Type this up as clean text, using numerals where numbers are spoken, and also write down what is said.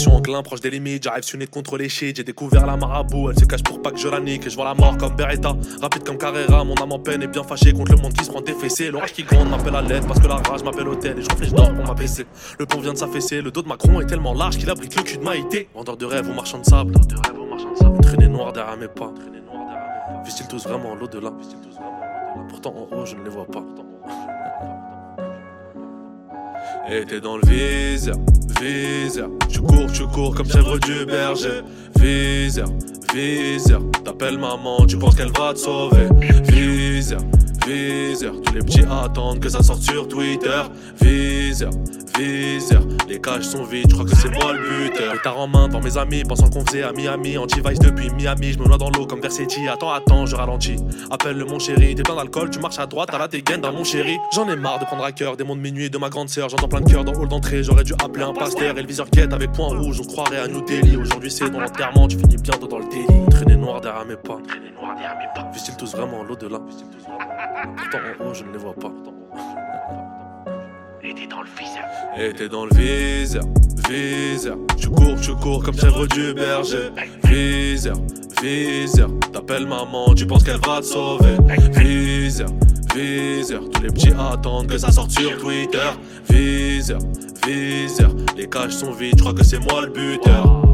Direction enclin, proche des limites, j'arrive sunné contre les shit. J'ai découvert la marabout, elle se cache pour pas que je la nique. Et je vois la mort comme Beretta, rapide comme Carrera. Mon âme en peine est bien fâchée contre le monde qui se prend des fessées. L'orage qui gronde m'appelle à l'aide parce que la rage m'appelle au tel. Et je réfléchis d'or pour m'abaisser. Le pont vient de s'affaisser, le dos de Macron est tellement large qu'il abrite le cul de Maïté. Vendeur de rêve au marchand de sable, traîner noir derrière mes pas. Vise-t-ils tous vraiment l'au-delà? Pourtant en haut je ne les vois pas. Et t'es dans le viseur, viseur. Tu cours comme chèvre du berger. Viseur, viseur. T'appelles maman, tu penses qu'elle va te sauver. Viseur, viseur. Tous les petits attendent que ça sorte sur Twitter. Viseur, viseur. Les cages sont vides, je crois que c'est moi le buteur. Pétard en main devant mes amis, pensant qu'on faisait à Miami. Anti-vice depuis Miami, je me noie dans l'eau comme Versetti. Attends, je ralentis. Appelle-le mon chéri, t'es plein d'alcool, tu marches à droite, t'as la dégaine dans mon chéri. J'en ai marre de prendre à cœur des mondes minuit de ma grande sœur. J'entends plein de cœurs dans le hall d'entrée, j'aurais dû appeler un pasteur. Et le viseur guette avec point rouge, on se croirait à New Delhi. Aujourd'hui c'est dans l'enterrement, tu finis bientôt dans le délit. Traîner noir derrière mes pas. Visent-ils tous vraiment l'au-delà? Pourtant en haut je ne les vois pas. Et t'es dans le viseur. Et t'es dans le viseur, viseur. Tu cours comme chèvre du berger. Viseur, viseur. T'appelles maman, tu penses qu'elle va te sauver. Viseur, viseur. Tous les petits attendent que ça sorte sur Twitter. Viseur, viseur. Les cages sont vides, je crois que c'est moi le buteur.